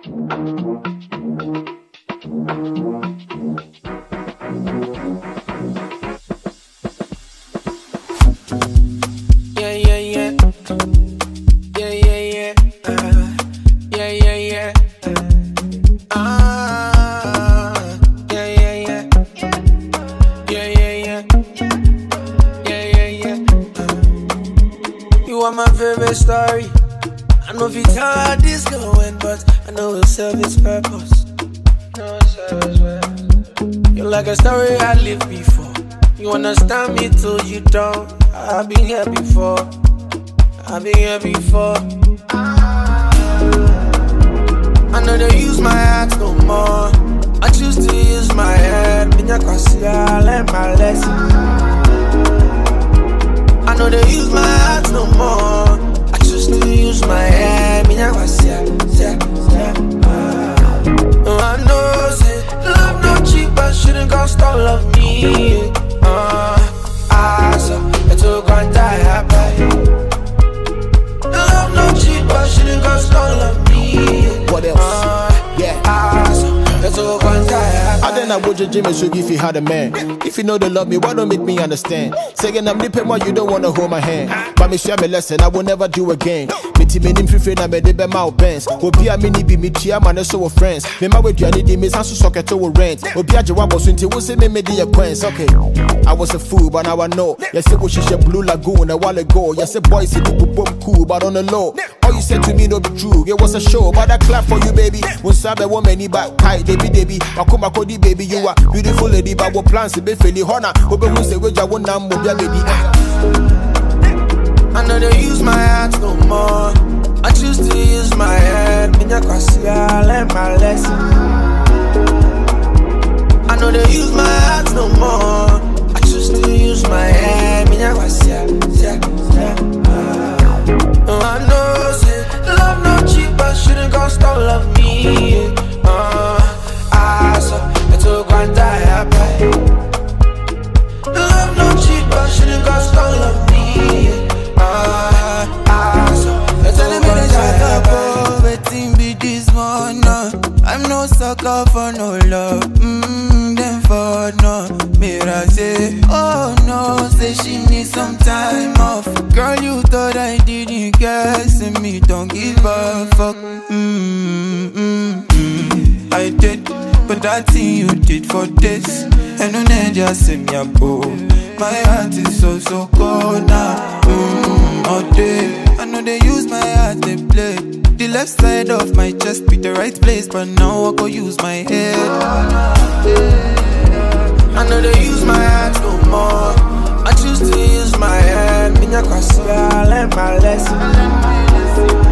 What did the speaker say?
Yeah, yeah, yeah. Yeah, yeah, yeah. Yeah, yeah, yeah. Yeah, yeah, yeah. Yeah, yeah, yeah. Yeah, yeah, yeah. You are my favorite story. I know if you tell how this going, but I know it'll serve its purpose. You're like a story I lived before. You understand me till you don't. I've been here before. I've been here before. I know they use my heart no more. I choose to use my head. Minya kwasi, I learn my lesson. I know they use my heart no more. I choose to use my head. Minya kwasi, yeah. I know, say, love no cheap, but shouldn't cost all of me. So it's all gonna die happy. Love no cheap, but shouldn't cost all of me. What else? So it's all gonna die happy. I then I would Jimmy so if you had a man. If you know they love me, why don't make me understand? Saying I'm nipping while you don't wanna hold my hand. But me share me lesson, I will never do again. Me team in free na me de be my bands. Obi a mini be me chia man so friends. Me my way you need me sansu socket to rent. Obi a jawabo so nti wo say me the acquaintance. Okay. I was a fool, but now I know. You say we should Blue Lagoon a while ago. You say boys see the boom cool, but on the low. All you said to me no be true. It was a show, but I clap for you, baby. When sabe woman back tight, Debbie. Akuma kodi baby, you are beautiful lady, but what plans to be fairly honor. Obe who say we just won't am baby. I know they use my heart no more. I choose to use my head. Minya kwasi, I learn my lesson. I know they use my heart no more. I choose to use my head. Minya kwasi, yeah. I know, say, love no cheap, but shouldn't cost all of me. So it's all gonna die happy. Love no cheap, but shouldn't cost all of me. So it's all gonna die happy. Waiting be this one, no. I'm no sucker for no love. Then for no. Mira say, oh no, say she needs some time off. Girl, you thought I didn't guess, and me don't give a fuck. I did, but that thing you did for this, and no need just say me a boo. My heart is so cold now. All day, I know they use my heart, they play. The left side of my chest be the right place, but now I go use my head. I know they use my heart no more. I choose to use my head. Minya kwasi, I learn my lesson.